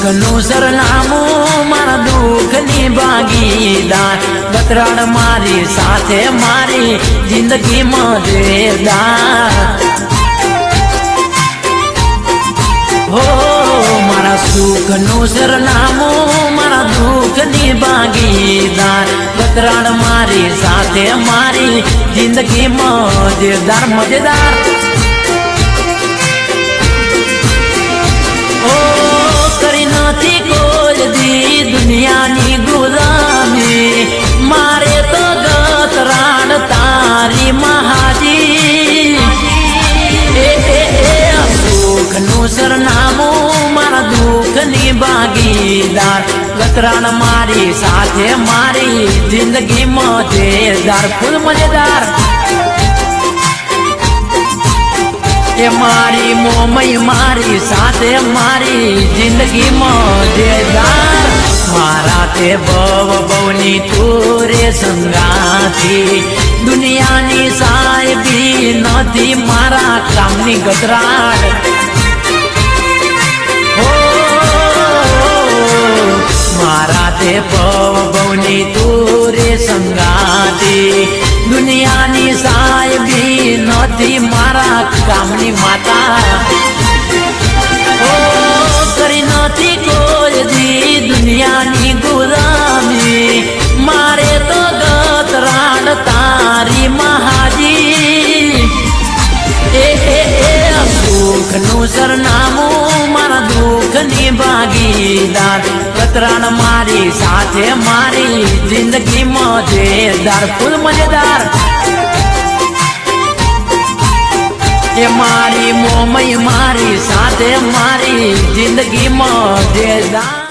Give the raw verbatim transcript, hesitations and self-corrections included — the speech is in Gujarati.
સુખનું સરનામું મારા દુઃખની ભાગીદાર ગતરાણ મારી સાથે મારી જિંદગી મજેદાર હો મારા સુખનું સરનામું મારા દુઃખની ભાગીદાર ગતરાણ મારી સાથે મારી જિંદગી મજેદાર મજેદાર નથી કોઈ દી દુનિયાની ગુલામી મારે તો ગતરાણ તારી મહાજી એ એ એ સુખનું સરનામું મારા દુઃખની ભાગીદાર ગતરાણ મારી સાથે મારી જિંદગી મજેદાર ફૂલ મજેદાર એ મારી મોમઈ મારી સાથે મારી જિંદગી મજેદાર મારા તે બવ બવની તુરે સંગાથી દુનિયાની સાહેબી નથી મારા કામની ગતરાડ હો મારા તે બવ બવની તુરે સંગાથી દુનિયાની સાહેબી નથી મારા કામની માતા ઓ કરી નથી કોઈ દી દુનિયાની ગુલામી મારે તો ગતરાણ તારી મહાજી એ એ એ સુખનું સરનામું મારા દુઃખની ભાગીદાર ગતરાણ મારી સાથે મારી જિંદગી મજેદાર ફૂલ મજેદાર એ મારી મોમઈ મારી સાથે મારી જિંદગી મજેદાર।